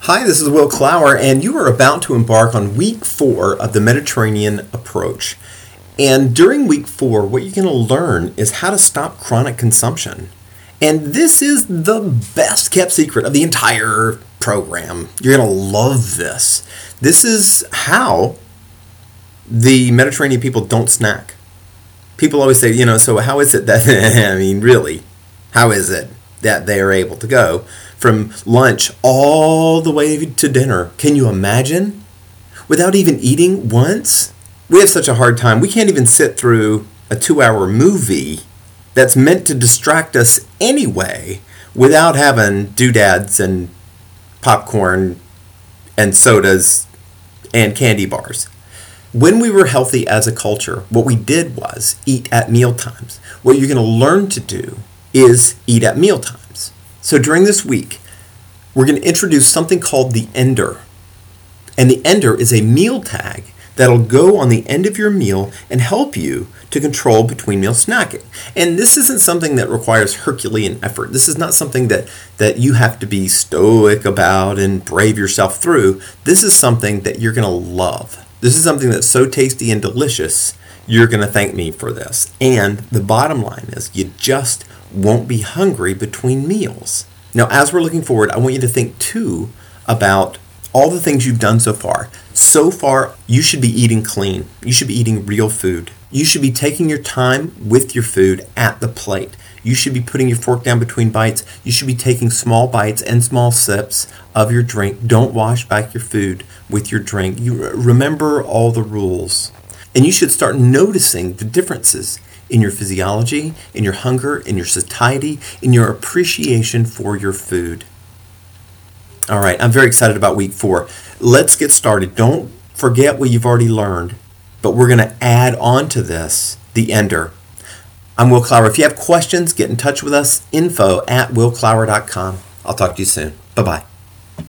Hi, this is Will Clower, and you are about to embark on week 4 of the Mediterranean approach. And during week 4, what you're going to learn is how to stop chronic consumption. And this is the best kept secret of the entire program. You're going to love this. This is how the Mediterranean people don't snack. People always say, so how is it that, really, how is it that they are able to go from lunch all the way to dinner? Can you imagine? Without even eating once? We have such a hard time. We can't even sit through a 2-hour movie that's meant to distract us anyway without having doodads and popcorn and sodas and candy bars. When we were healthy as a culture, what we did was eat at meal times. What you're going to learn to do is eat at meal times. So during this week, we're going to introduce something called the Ender. And the Ender is a meal tag that'll go on the end of your meal and help you to control between meal snacking. And this isn't something that requires Herculean effort. This is not something that you have to be stoic about and brave yourself through. This is something that you're going to love. This is something that's so tasty and delicious, you're going to thank me for this. And the bottom line is you just won't be hungry between meals. Now, as we're looking forward, I want you to think too about all the things you've done so far. So far, you should be eating clean. You should be eating real food. You should be taking your time with your food at the plate. You should be putting your fork down between bites. You should be taking small bites and small sips of your drink. Don't wash back your food with your drink. You remember all the rules. And you should start noticing the differences in your physiology, in your hunger, in your satiety, in your appreciation for your food. All right, I'm very excited about week 4. Let's get started. Don't forget what you've already learned, but we're going to add on to this the Ender. I'm Will Clower. If you have questions, get in touch with us. info@willclower.com. I'll talk to you soon. Bye-bye.